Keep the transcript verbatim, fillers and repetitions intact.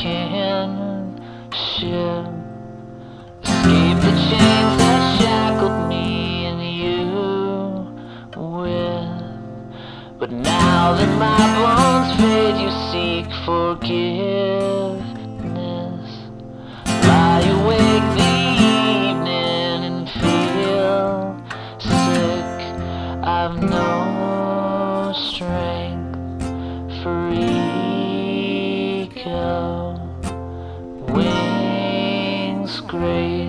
kinship. Escape the chains that shackled me and you with. But now that my bones fade, you seek forgiveness. Lie awake the evening and feel sick. I've no strength for ego. Wings great.